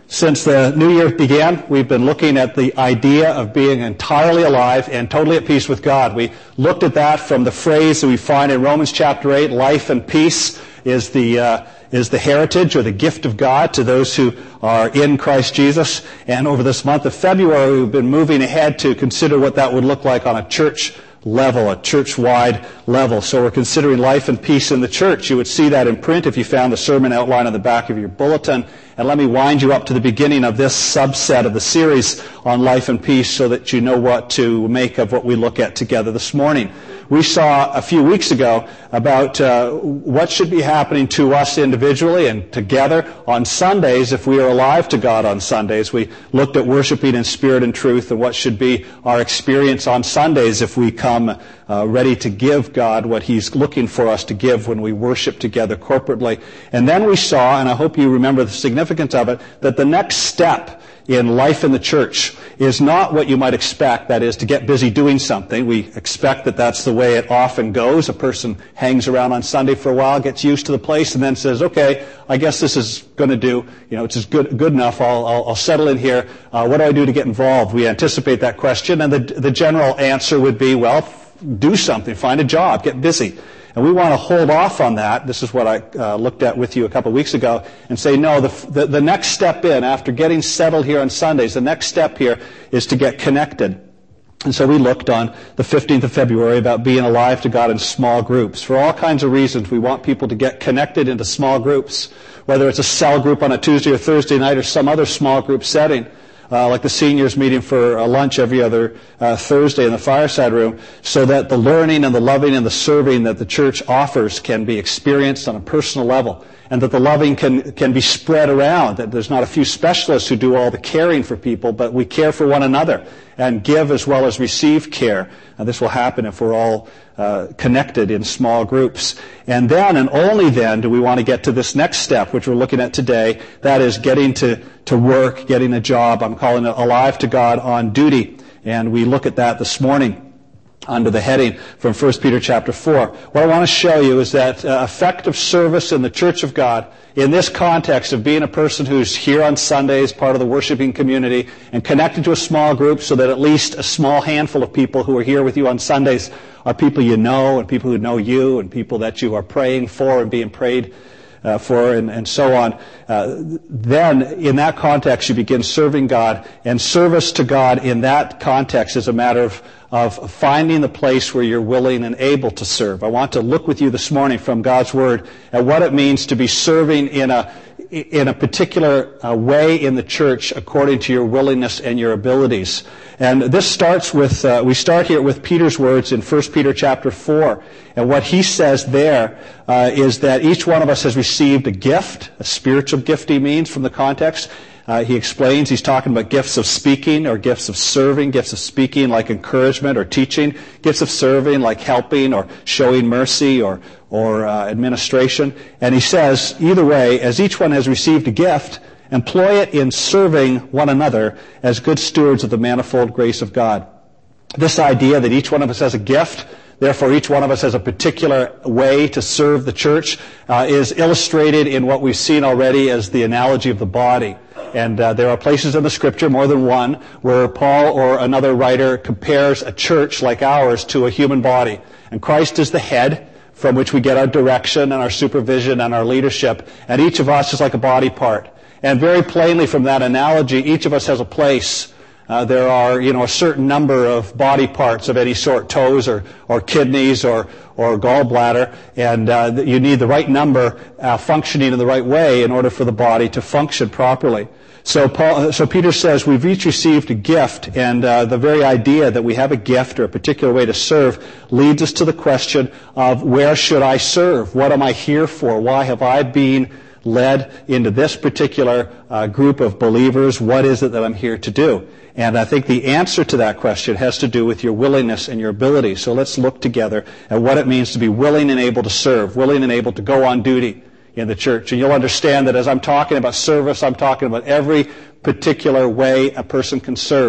Since the new year began, we've been looking at the idea of being entirely alive and totally at peace with God. We looked at that from the phrase that we find in Romans chapter 8, life and peace is the heritage or the gift of God to those who are in Christ Jesus. And over this month of February, we've been moving ahead to consider what that would look like on a church level, a church-wide level. So we're considering life and peace in the church. You would see that in print if you found the sermon outline on the back of your bulletin. And let me wind you up to the beginning of this subset of the series on life and peace so that you know what to make of what we look at together this morning. We saw a few weeks ago about what should be happening to us individually and together on Sundays if we are alive to God on Sundays. We looked at worshiping in spirit and truth and what should be our experience on Sundays if we come ready to give God what He's looking for us to give when we worship together corporately. And then we saw, and I hope you remember the significance of it, that the next step in life in the church is not what you might expect, that is, to get busy doing something. We expect that that's the way it often goes. A person hangs around on Sunday for a while, gets used to the place, and then says, okay, I guess this is going to do, it's just good enough, I'll settle in here. What do I do to get involved? We anticipate that question, and the general answer would be, well, do something, find a job, get busy. And we want to hold off on that. This is what I looked at with you a couple of weeks ago and say, no, the next step in, after getting settled here on Sundays, the next step here is to get connected. And so we looked on the 15th of February about being alive to God in small groups. For all kinds of reasons, we want people to get connected into small groups, whether it's a cell group on a Tuesday or Thursday night or some other small group setting. Like the seniors meeting for lunch every other Thursday in the fireside room, so that the learning and the loving and the serving that the church offers can be experienced on a personal level, and that the loving can be spread around, that there's not a few specialists who do all the caring for people, but we care for one another and give as well as receive care. And this will happen if we're all connected in small groups. And then, and only then, do we want to get to this next step, which we're looking at today, that is getting to work, getting a job. I'm calling it Alive to God on Duty. And we look at that this morning under the heading from 1 Peter chapter 4. What I want to show you is that effective service in the Church of God, in this context of being a person who's here on Sundays, part of the worshiping community, and connected to a small group so that at least a small handful of people who are here with you on Sundays are people you know and people who know you and people that you are praying for and being prayed for and so on. Then, in that context, you begin serving God, and service to God in that context is a matter of finding the place where you're willing and able to serve. I want to look with you this morning from God's Word at what it means to be serving in a particular way in the church according to your willingness and your abilities. And this starts with, we start here with Peter's words in 1 Peter chapter 4. And what he says there is that each one of us has received a gift, a spiritual gift he means from the context. He explains, he's talking about gifts of speaking or gifts of serving, gifts of speaking like encouragement or teaching, gifts of serving like helping or showing mercy or administration. And he says, either way, as each one has received a gift, employ it in serving one another as good stewards of the manifold grace of God. This idea that each one of us has a gift, therefore each one of us has a particular way to serve the church, is illustrated in what we've seen already as the analogy of the body. And there are places in the Scripture, more than one, where Paul or another writer compares a church like ours to a human body. And Christ is the head from which we get our direction and our supervision and our leadership. And each of us is like a body part. And very plainly from that analogy, each of us has a place. There are, a certain number of body parts of any sort, toes or kidneys or gallbladder, and you need the right number functioning in the right way in order for the body to function properly. So Peter says we've each received a gift, and the very idea that we have a gift or a particular way to serve leads us to the question of where should I serve? What am I here for? Why have I been led into this particular group of believers? What is it that I'm here to do? And I think the answer to that question has to do with your willingness and your ability. So let's look together at what it means to be willing and able to serve, willing and able to go on duty in the church. And you'll understand that as I'm talking about service, I'm talking about every particular way a person can serve.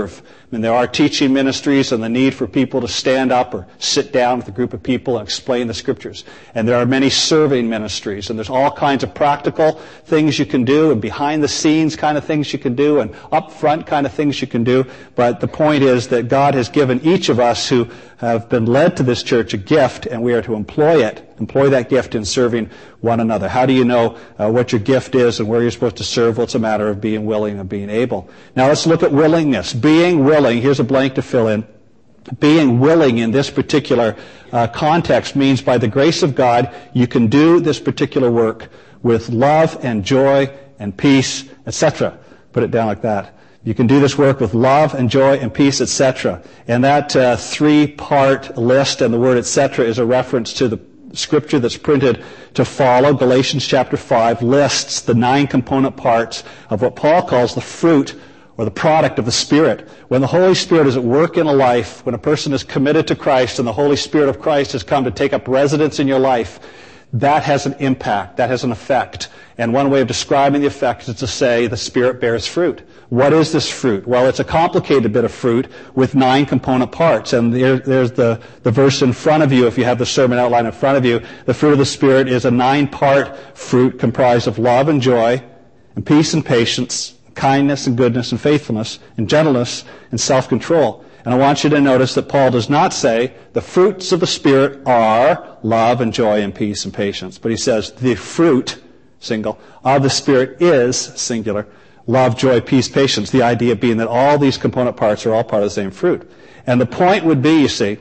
mean, there are teaching ministries and the need for people to stand up or sit down with a group of people and explain the Scriptures. And there are many serving ministries, and there's all kinds of practical things you can do, and behind-the-scenes kind of things you can do, and up-front kind of things you can do. But the point is that God has given each of us who have been led to this church a gift, and we are to employ that gift in serving one another. How do you know what your gift is and where you're supposed to serve? Well, it's a matter of being willing and being able. Now let's look at willingness. Being willing, here's a blank to fill in. Being willing in this particular context means by the grace of God, you can do this particular work with love and joy and peace, etc. Put it down like that. You can do this work with love and joy and peace, etc. And that three-part list, and the word etc. is a reference to the Scripture that's printed to follow. Galatians chapter 5 lists the 9 component parts of what Paul calls the fruit or the product of the Spirit. When the Holy Spirit is at work in a life, when a person is committed to Christ and the Holy Spirit of Christ has come to take up residence in your life, that has an impact, that has an effect. And one way of describing the effect is to say the Spirit bears fruit. What is this fruit? Well, it's a complicated bit of fruit with 9 component parts. And there's the verse in front of you, if you have the sermon outline in front of you. The fruit of the Spirit is a 9-part fruit comprised of love and joy and peace and patience, kindness and goodness and faithfulness and gentleness and self-control. And I want you to notice that Paul does not say the fruits of the Spirit are love and joy and peace and patience. But he says the fruit, single, of the Spirit is, singular, love, joy, peace, patience. The idea being that all these component parts are all part of the same fruit. And the point would be, you see,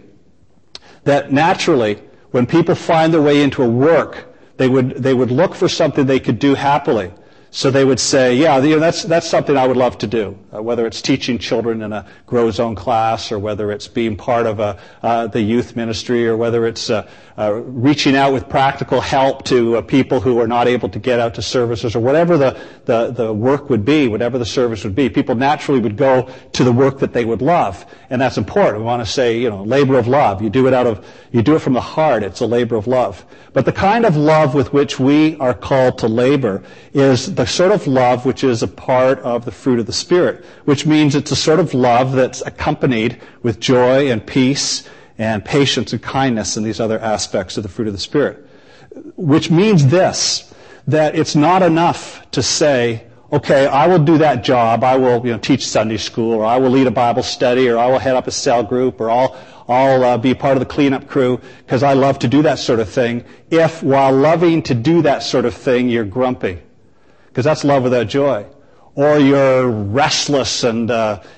that naturally, when people find their way into a work, they would look for something they could do happily. So they would say, yeah, that's something I would love to do, whether it's teaching children in a Grow Zone class, or whether it's being part of the youth ministry, or whether it's reaching out with practical help to people who are not able to get out to services, or whatever the work would be, whatever the service would be. People naturally would go to the work that they would love, and that's important. We want to say, labor of love. You do it from the heart. It's a labor of love. But the kind of love with which we are called to labor is the sort of love which is a part of the fruit of the Spirit, which means it's a sort of love that's accompanied with joy and peace and patience and kindness and these other aspects of the fruit of the Spirit. Which means this, that it's not enough to say, okay, I will do that job, I will teach Sunday school, or I will lead a Bible study, or I will head up a cell group, or I'll be part of the cleanup crew because I love to do that sort of thing, if while loving to do that sort of thing you're grumpy, because that's love without joy. Or you're restless and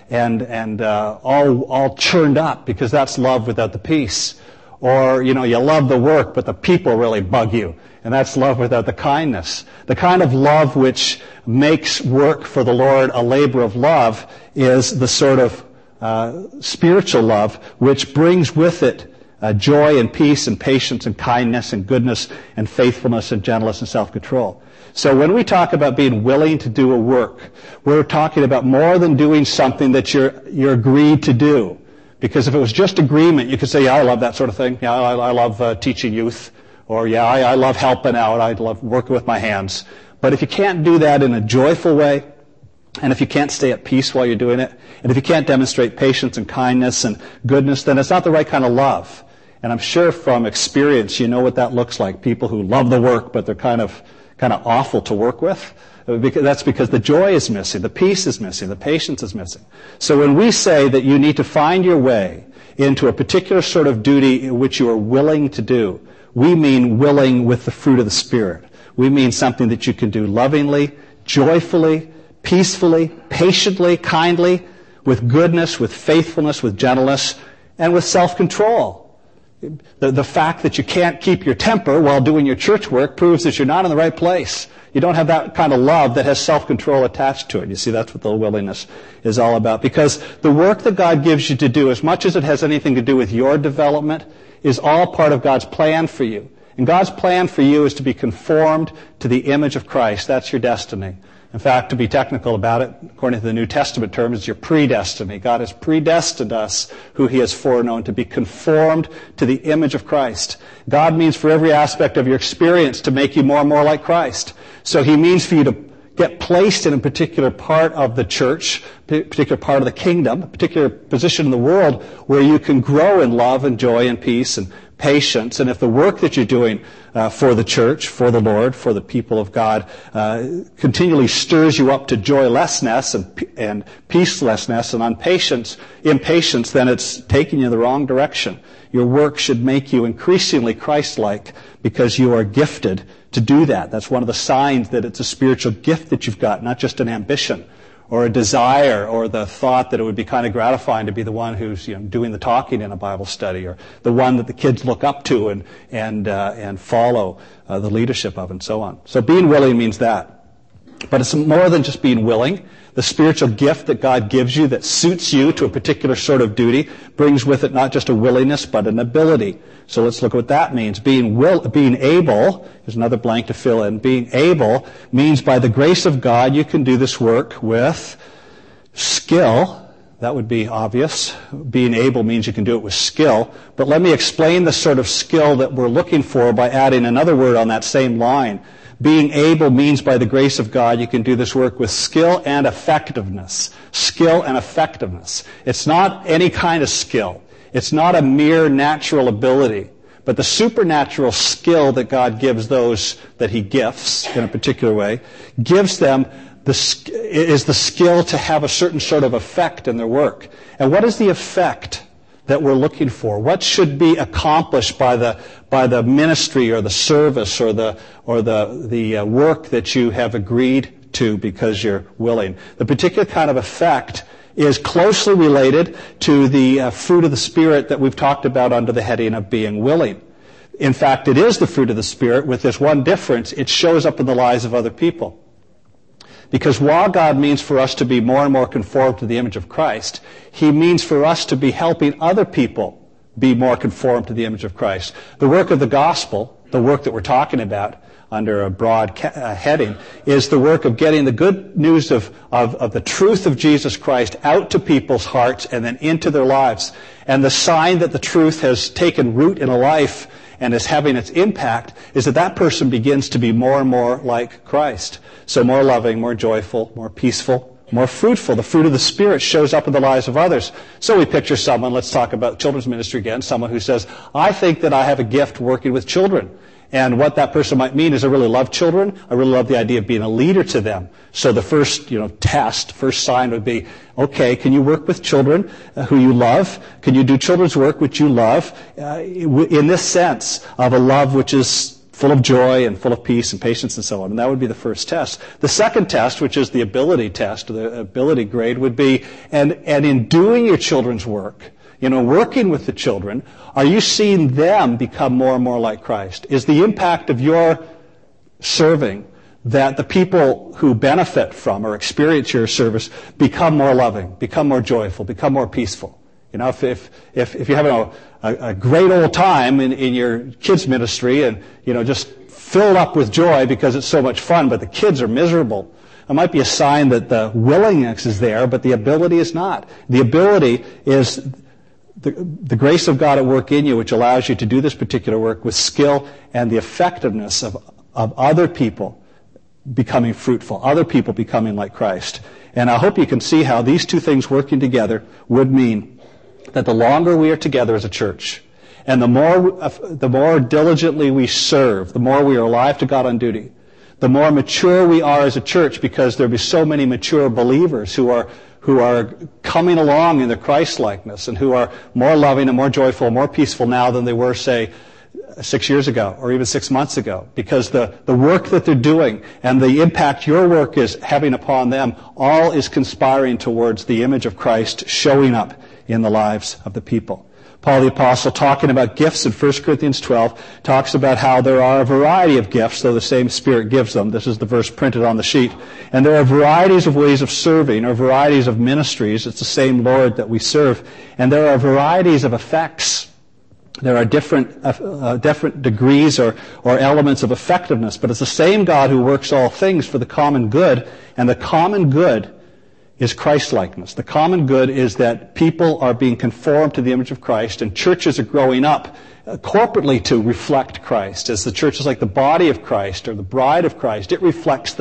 all churned up, because that's love without the peace. Or, you love the work, but the people really bug you, and that's love without the kindness. The kind of love which makes work for the Lord a labor of love is the sort of spiritual love which brings with it joy and peace and patience and kindness and goodness and faithfulness and gentleness and self-control. So when we talk about being willing to do a work, we're talking about more than doing something that you're agreed to do. Because if it was just agreement, you could say, yeah, I love that sort of thing. Yeah, I love teaching youth. Or, yeah, I love helping out. I love working with my hands. But if you can't do that in a joyful way, and if you can't stay at peace while you're doing it, and if you can't demonstrate patience and kindness and goodness, then it's not the right kind of love. And I'm sure from experience you know what that looks like. People who love the work, but they're kind of awful to work with. That's because the joy is missing, the peace is missing, the patience is missing. So when we say that you need to find your way into a particular sort of duty which you are willing to do, we mean willing with the fruit of the Spirit. We mean something that you can do lovingly, joyfully, peacefully, patiently, kindly, with goodness, with faithfulness, with gentleness, and with self-control. The fact that you can't keep your temper while doing your church work proves that you're not in the right place. You don't have that kind of love that has self-control attached to it. You see, that's what the willingness is all about. Because the work that God gives you to do, as much as it has anything to do with your development, is all part of God's plan for you. And God's plan for you is to be conformed to the image of Christ. That's your destiny. In fact, to be technical about it, according to the New Testament term, it's your predestiny. God has predestined us, who He has foreknown, to be conformed to the image of Christ. God means for every aspect of your experience to make you more and more like Christ. So He means for you to get placed in a particular part of the church, particular part of the kingdom, a particular position in the world where you can grow in love and joy and peace and patience. And if the work that you're doing for the church, for the Lord, for the people of God, continually stirs you up to joylessness and peacelessness and impatience, then it's taking you in the wrong direction. Your work should make you increasingly Christ-like because you are gifted to do that. That's one of the signs that it's a spiritual gift that you've got, not just an ambition or a desire or the thought that it would be kind of gratifying to be the one who's doing the talking in a Bible study or the one that the kids look up to and follow the leadership of and so on. So being willing means that. But it's more than just being willing. The spiritual gift that God gives you that suits you to a particular sort of duty brings with it not just a willingness but an ability. So let's look at what that means. Being able, there's another blank to fill in. Being able means by the grace of God you can do this work with skill. That would be obvious. Being able means you can do it with skill. But let me explain the sort of skill that we're looking for by adding another word on that same line. Being able means by the grace of God you can do this work with skill and effectiveness. Skill and effectiveness. It's not any kind of skill. It's not a mere natural ability. But the supernatural skill that God gives those that He gifts in a particular way, gives them is the skill to have a certain sort of effect in their work. And what is the effect that we're looking for? What should be accomplished by the ministry or the service or the work that you have agreed to because you're willing? The particular kind of effect is closely related to the fruit of the Spirit that we've talked about under the heading of being willing. In fact, it is the fruit of the Spirit with this one difference. It shows up in the lives of other people. Because while God means for us to be more and more conformed to the image of Christ, He means for us to be helping other people be more conformed to the image of Christ. The work of the gospel, the work that we're talking about under a broad heading, is the work of getting the good news of the truth of Jesus Christ out to people's hearts and then into their lives. And the sign that the truth has taken root in a life and is having its impact is that person begins to be more and more like Christ. So more loving, more joyful, more peaceful, more fruitful. The fruit of the Spirit shows up in the lives of others. So we picture someone, let's talk about children's ministry again, someone who says, I think that I have a gift working with children. And what that person might mean is I really love children. I really love the idea of being a leader to them. So the first, first sign would be, okay, can you work with children who you love? Can you do children's work which you love? In this sense of a love which is full of joy and full of peace and patience and so on. And that would be the first test. The second test, which is the ability test, the ability grade, would be, and in doing your children's work, working with the children, are you seeing them become more and more like Christ? Is the impact of your serving that the people who benefit from or experience your service become more loving, become more joyful, become more peaceful? If you're having a great old time in your kids' ministry and, just filled up with joy because it's so much fun, but the kids are miserable, it might be a sign that the willingness is there, but the ability is not. The ability is the grace of God at work in you, which allows you to do this particular work with skill and the effectiveness of other people becoming fruitful, other people becoming like Christ. And I hope you can see how these two things working together would mean that the longer we are together as a church, and the more diligently we serve, the more we are alive to God on duty, the more mature we are as a church, because there'll be so many mature believers who are coming along in their Christ-likeness and who are more loving and more joyful, more peaceful now than they were, say, 6 years ago or even 6 months ago, because the work that they're doing and the impact your work is having upon them all is conspiring towards the image of Christ showing up in the lives of the people. Paul the Apostle, talking about gifts in 1 Corinthians 12, talks about how there are a variety of gifts, though the same Spirit gives them. This is the verse printed on the sheet. And there are varieties of ways of serving, or varieties of ministries. It's the same Lord that we serve. And there are varieties of effects. There are different degrees or elements of effectiveness, but it's the same God who works all things for the common good, and the common good is Christ-likeness. The common good is that people are being conformed to the image of Christ, and churches are growing up corporately to reflect Christ. As the church is like the body of Christ or the bride of Christ, it reflects the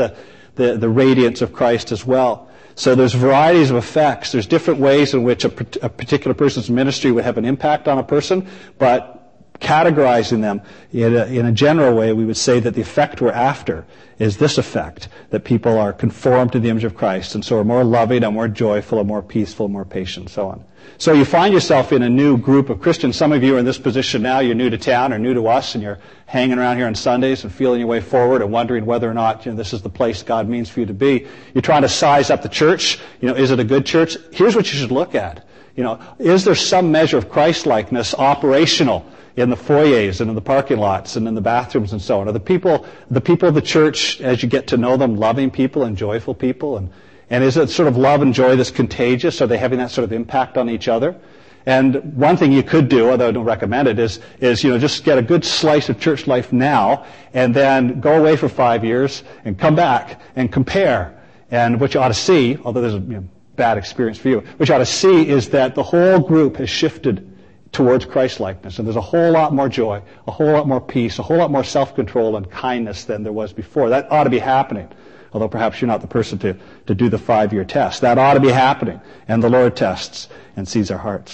the radiance of Christ as well. So there's varieties of effects. There's different ways in which a particular person's ministry would have an impact on a person, but categorizing them in a general way, we would say that the effect we're after is this effect, that people are conformed to the image of Christ, and so are more loving, and more joyful, and more peaceful, more patient, and so on. So you find yourself in a new group of Christians. Some of you are in this position now. You're new to town or new to us, and you're hanging around here on Sundays and feeling your way forward and wondering whether or not this is the place God means for you to be. You're trying to size up the church. Is it a good church? Here's what you should look at. Is there some measure of Christ-likeness operational in the foyers and in the parking lots and in the bathrooms and so on? Are the people of the church, as you get to know them, loving people and joyful people? And is it sort of love and joy that's contagious? Are they having that sort of impact on each other? And one thing you could do, although I don't recommend it, is just get a good slice of church life now and then go away for 5 years and come back and compare. And what you ought to see, although there's a bad experience for you, what you ought to see is that the whole group has shifted towards Christ-likeness. And there's a whole lot more joy, a whole lot more peace, a whole lot more self-control and kindness than there was before. That ought to be happening. Although perhaps you're not the person to do the 5-year test. That ought to be happening. And the Lord tests and sees our hearts.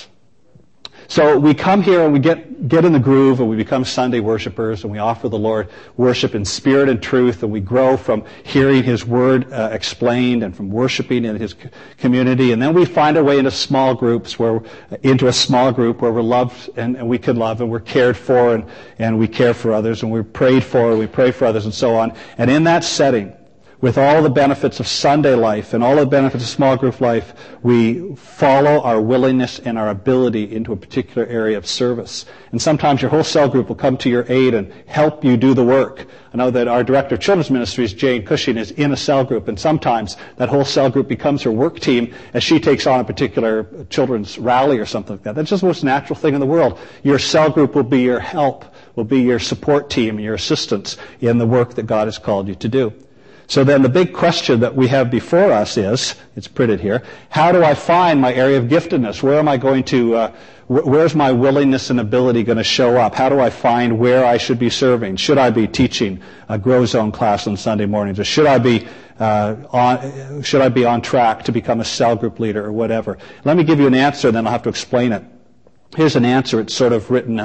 So we come here and we get in the groove and we become Sunday worshipers and we offer the Lord worship in spirit and truth, and we grow from hearing His Word explained and from worshiping in His community. And then we find our way into small groups into a small group where we're loved and we can love and we're cared for and we care for others and we're prayed for and we pray for others and so on. And in that setting, with all the benefits of Sunday life and all the benefits of small group life, we follow our willingness and our ability into a particular area of service. And sometimes your whole cell group will come to your aid and help you do the work. I know that our director of children's ministries, Jane Cushing, is in a cell group, and sometimes that whole cell group becomes her work team as she takes on a particular children's rally or something like that. That's just the most natural thing in the world. Your cell group will be your help, will be your support team, your assistance in the work that God has called you to do. So then the big question that we have before us is, it's printed here, how do I find my area of giftedness? Where am I going to, where's my willingness and ability going to show up? How do I find where I should be serving? Should I be teaching a Grow Zone class on Sunday mornings? Or should I be on track to become a cell group leader or whatever? Let me give you an answer and then I'll have to explain it. Here's an answer. It's sort of written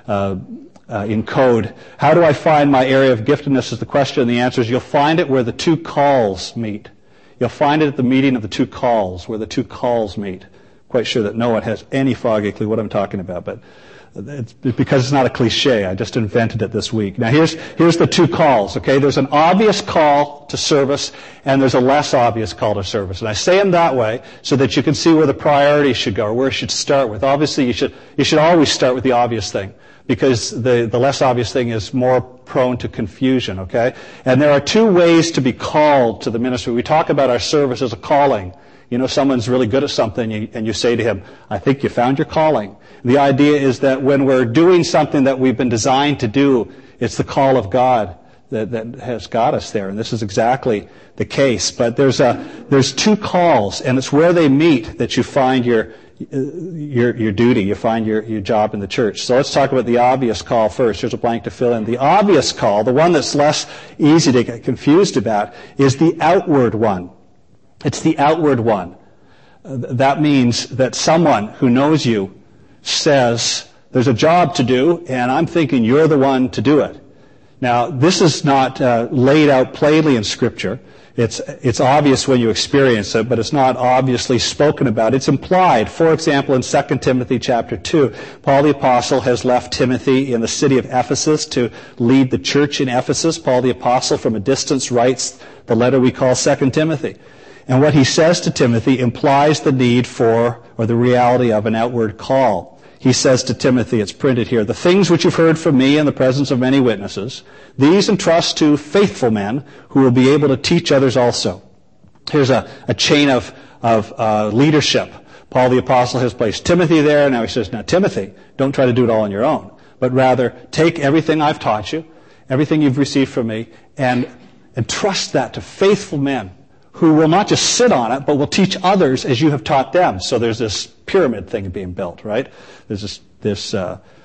in code. How do I find my area of giftedness is the question, and the answer is you'll find it where the two calls meet. You'll find it at the meeting of the two calls, where the two calls meet. Quite sure that no one has any foggy clue what I'm talking about, but it's because it's not a cliche. I just invented it this week. Now here's the two calls, okay? There's an obvious call to service, and there's a less obvious call to service. And I say them that way so that you can see where the priorities should go, or where it should start with. Obviously, you should always start with the obvious thing, because the less obvious thing is more prone to confusion, okay? And there are two ways to be called to the ministry. We talk about our service as a calling. Someone's really good at something, and you say to him, I think you found your calling. The idea is that when we're doing something that we've been designed to do, it's the call of God that has got us there. And this is exactly the case. But there's two calls, and it's where they meet that you find your duty, you find your job in the church. So let's talk about the obvious call first. Here's a blank to fill in. The obvious call, the one that's less easy to get confused about, is the outward one. It's the outward one. That means that someone who knows you says, there's a job to do, and I'm thinking you're the one to do it. Now, this is not laid out plainly in Scripture. It's obvious when you experience it, but it's not obviously spoken about. It's implied. For example, in 2 Timothy chapter 2, Paul the Apostle has left Timothy in the city of Ephesus to lead the church in Ephesus. Paul the Apostle from a distance writes the letter we call 2 Timothy. And what he says to Timothy implies the need for, or the reality of, an outward call. He says to Timothy, it's printed here, the things which you've heard from me in the presence of many witnesses, these entrust to faithful men who will be able to teach others also. Here's a chain of leadership. Paul the Apostle has placed Timothy there, and now he says, now Timothy, don't try to do it all on your own, but rather take everything I've taught you, everything you've received from me, and entrust that to faithful men who will not just sit on it, but will teach others as you have taught them. So there's this pyramid thing being built, right? There's this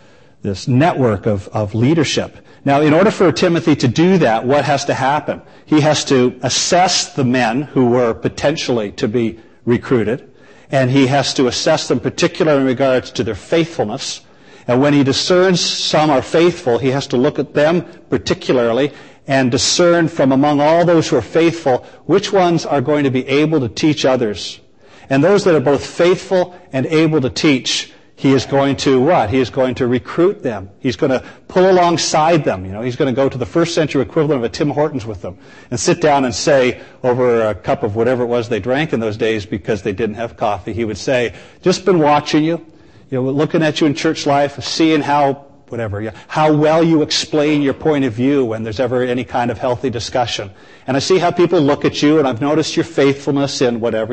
network of leadership. Now, in order for Timothy to do that, what has to happen? He has to assess the men who were potentially to be recruited, and he has to assess them particularly in regards to their faithfulness. And when he discerns some are faithful, he has to look at them particularly and discern from among all those who are faithful which ones are going to be able to teach others. And those that are both faithful and able to teach, he is going to what? He is going to recruit them. He's going to pull alongside them. He's going to go to the first century equivalent of a Tim Hortons with them and sit down and say, over a cup of whatever it was they drank in those days because they didn't have coffee, he would say, just been watching you, looking at you in church life, seeing how well you explain your point of view when there's ever any kind of healthy discussion. And I see how people look at you, and I've noticed your faithfulness in whatever,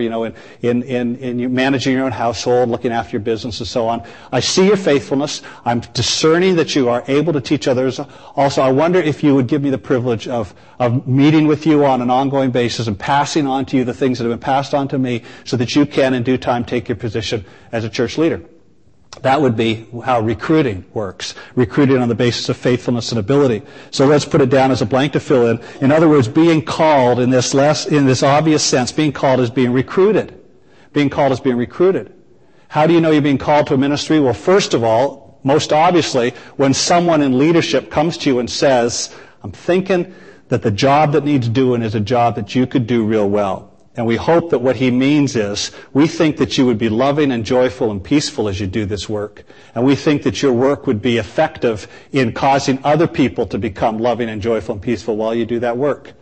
in managing your own household, looking after your business and so on. I see your faithfulness. I'm discerning that you are able to teach others. Also, I wonder if you would give me the privilege of meeting with you on an ongoing basis and passing on to you the things that have been passed on to me so that you can in due time take your position as a church leader. That would be how recruiting works. Recruiting on the basis of faithfulness and ability. So let's put it down as a blank to fill in. In other words, being called in this obvious sense, being called is being recruited. Being called is being recruited. How do you know you're being called to a ministry? Well, first of all, most obviously, when someone in leadership comes to you and says, I'm thinking that the job that needs doing is a job that you could do real well. And we hope that what he means is, we think that you would be loving and joyful and peaceful as you do this work. And we think that your work would be effective in causing other people to become loving and joyful and peaceful while you do that work.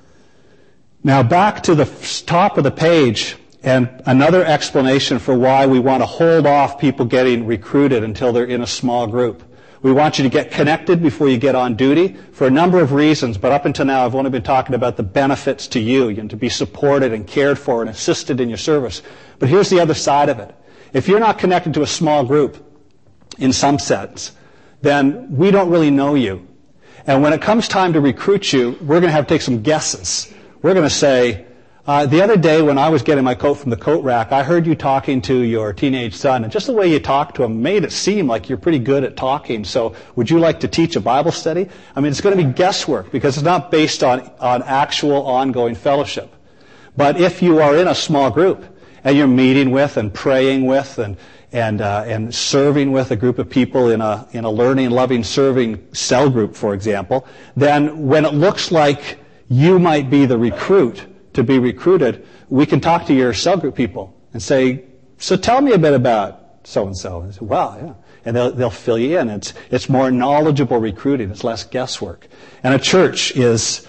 Now back to the top of the page, and another explanation for why we want to hold off people getting recruited until they're in a small group. We want you to get connected before you get on duty for a number of reasons, but up until now I've only been talking about the benefits to you and to be supported and cared for and assisted in your service. But here's the other side of it. If you're not connected to a small group, in some sense, then we don't really know you. And when it comes time to recruit you, we're going to have to take some guesses. We're going to say, the other day when I was getting my coat from the coat rack, I heard you talking to your teenage son, and just the way you talked to him made it seem like you're pretty good at talking. So would you like to teach a Bible study? I mean, it's going to be guesswork because it's not based on actual ongoing fellowship. But if you are in a small group and you're meeting with and praying with and serving with a group of people in a learning, loving, serving cell group, for example, then when it looks like you might be the recruit to be recruited, we can talk to your cell group people and say, so tell me a bit about so-and-so. And say, well, yeah. And they'll fill you in. It's more knowledgeable recruiting. It's less guesswork. And a church is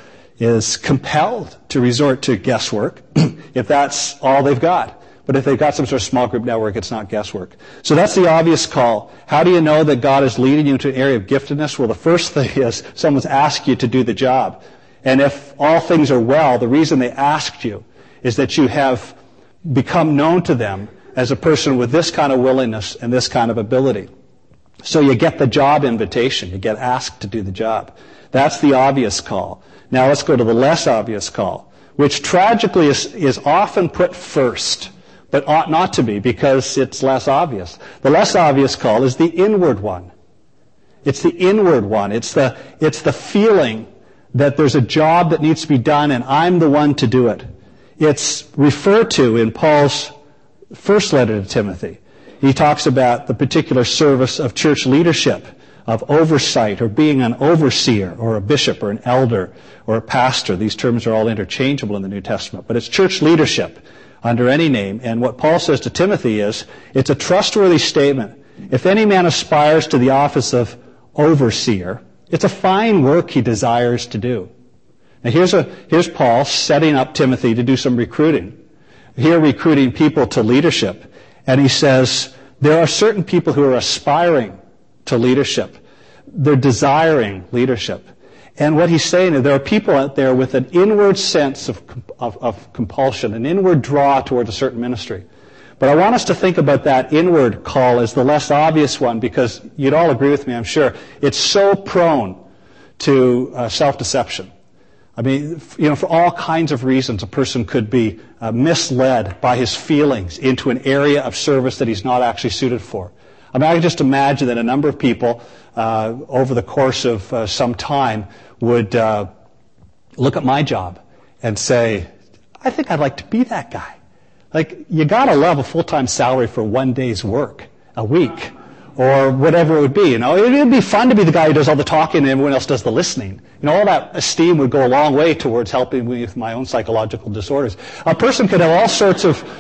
compelled to resort to guesswork if that's all they've got. But if they've got some sort of small group network, it's not guesswork. So that's the obvious call. How do you know that God is leading you into an area of giftedness? Well, the first thing is someone's asked you to do the job. And if all things are well, the reason they asked you is that you have become known to them as a person with this kind of willingness and this kind of ability. So you get the job invitation. You get asked to do the job. That's the obvious call. Now let's go to the less obvious call, which tragically is often put first, but ought not to be because it's less obvious. The less obvious call is the inward one. It's the inward one. It's the feeling that there's a job that needs to be done and I'm the one to do it. It's referred to in Paul's first letter to Timothy. He talks about the particular service of church leadership, of oversight, or being an overseer, or a bishop, or an elder, or a pastor. These terms are all interchangeable in the New Testament. But it's church leadership under any name. And what Paul says to Timothy is, it's a trustworthy statement. If any man aspires to the office of overseer, it's a fine work he desires to do. Now here's Paul setting up Timothy to do some recruiting. Here recruiting people to leadership. And he says, there are certain people who are aspiring to leadership. They're desiring leadership. And what he's saying is there are people out there with an inward sense of compulsion, an inward draw towards a certain ministry. But I want us to think about that inward call as the less obvious one because you'd all agree with me, I'm sure. It's so prone to self-deception. I mean, for all kinds of reasons, a person could be misled by his feelings into an area of service that he's not actually suited for. I mean, I can just imagine that a number of people over the course of some time would look at my job and say, I think I'd like to be that guy. Like, you gotta love a full-time salary for one day's work a week, or whatever it would be. You know, it'd be fun to be the guy who does all the talking and everyone else does the listening. You know, all that esteem would go a long way towards helping me with my own psychological disorders. A person could have all sorts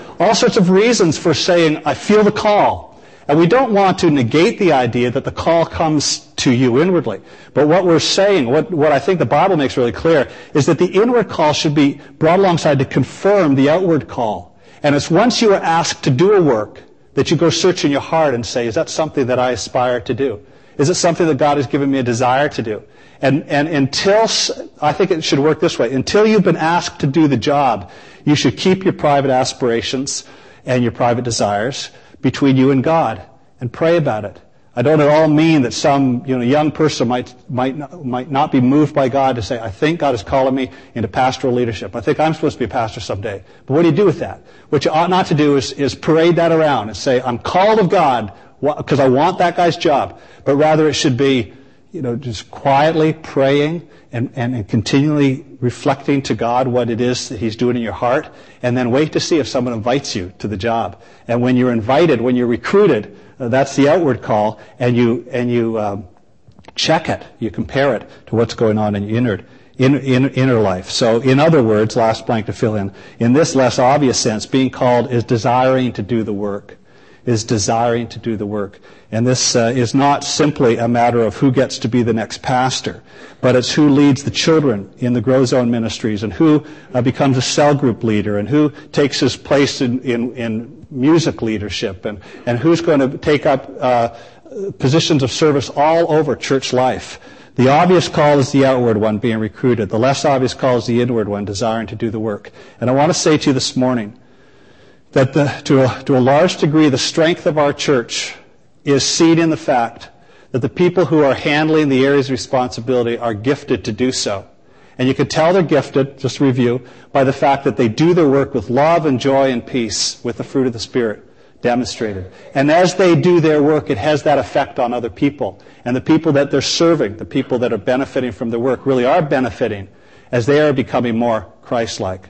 of reasons for saying, I feel the call. And we don't want to negate the idea that the call comes to you inwardly. But what we're saying, what I think the Bible makes really clear, is that the inward call should be brought alongside to confirm the outward call. And it's once you are asked to do a work that you go search in your heart and say, is that something that I aspire to do? Is it something that God has given me a desire to do? And until, I think it should work this way, until you've been asked to do the job, you should keep your private aspirations and your private desires between you and God and pray about it. I don't at all mean that some young person might not be moved by God to say, I think God is calling me into pastoral leadership. I think I'm supposed to be a pastor someday. But what do you do with that? What you ought not to do is parade that around and say, I'm called of God because I want that guy's job. But rather it should be, just quietly praying and continually reflecting to God what it is that He's doing in your heart, and then wait to see if someone invites you to the job. And when you're invited, when you're recruited, that's the outward call, and you check it, you compare it to what's going on in your inner life. So, in other words, last blank to fill in this less obvious sense, being called is desiring to do the work. Is desiring to do the work. And this is not simply a matter of who gets to be the next pastor, but it's who leads the children in the Grow Zone ministries, and who becomes a cell group leader, and who takes his place in music leadership, and who's going to take up positions of service all over church life. The obvious call is the outward one, being recruited. The less obvious call is the inward one, desiring to do the work. And I want to say to you this morning that to a large degree, the strength of our church is seen in the fact that the people who are handling the areas of responsibility are gifted to do so. And you can tell they're gifted, just to review, by the fact that they do their work with love and joy and peace, with the fruit of the Spirit demonstrated. And as they do their work, it has that effect on other people. And the people that they're serving, the people that are benefiting from their work, really are benefiting as they are becoming more Christ-like.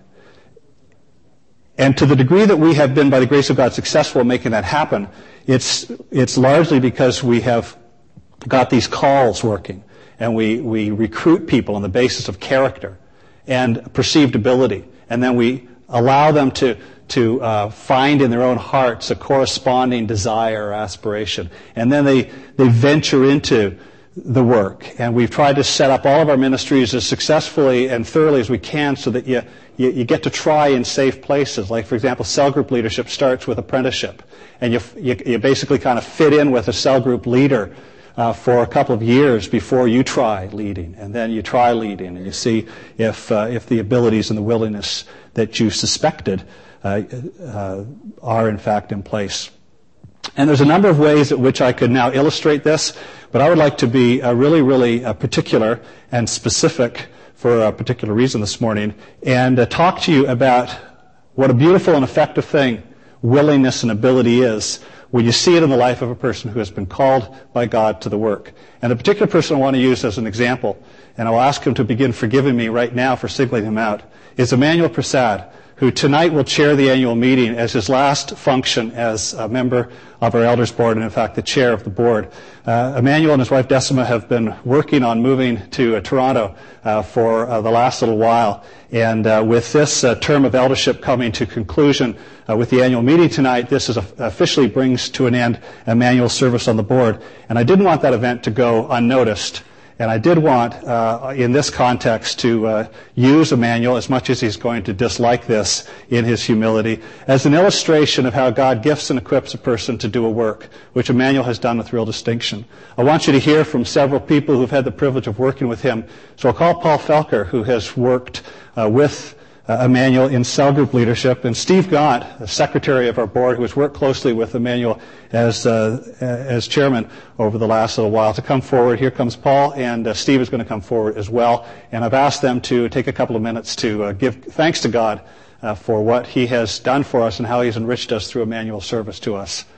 And to the degree that we have been, by the grace of God, successful in making that happen, it's largely because we have got these calls working, and we recruit people on the basis of character and perceived ability, and then we allow them to find in their own hearts a corresponding desire or aspiration, and then they venture into the work. And we've tried to set up all of our ministries as successfully and thoroughly as we can, so that you get to try in safe places. Like, for example, cell group leadership starts with apprenticeship, and you basically kind of fit in with a cell group leader for a couple of years before you try leading, and then you try leading, and you see if the abilities and the willingness that you suspected are in fact in place. And there's a number of ways at which I could now illustrate this, but I would like to be really, really particular and specific for a particular reason this morning, and talk to you about what a beautiful and effective thing willingness and ability is when you see it in the life of a person who has been called by God to the work. And the particular person I want to use as an example, and I'll ask him to begin forgiving me right now for singling him out, is Emmanuel Prasad, who tonight will chair the annual meeting as his last function as a member of our elders board, and in fact the chair of the board. Emmanuel and his wife Decima have been working on moving to Toronto for the last little while, and with this term of eldership coming to conclusion with the annual meeting tonight, this is officially brings to an end Emmanuel's service on the board. And I didn't want that event to go unnoticed. And I did want, in this context, to use Emmanuel, as much as he's going to dislike this in his humility, as an illustration of how God gifts and equips a person to do a work, which Emmanuel has done with real distinction. I want you to hear from several people who've had the privilege of working with him. So I'll call Paul Felker, who has worked with Emmanuel in cell group leadership, and Steve Gaunt, the secretary of our board, who has worked closely with Emmanuel as chairman over the last little while, to come forward. Here comes Paul, and Steve is going to come forward as well. And I've asked them to take a couple of minutes to give thanks to God for what He has done for us and how He's enriched us through Emmanuel's service to us.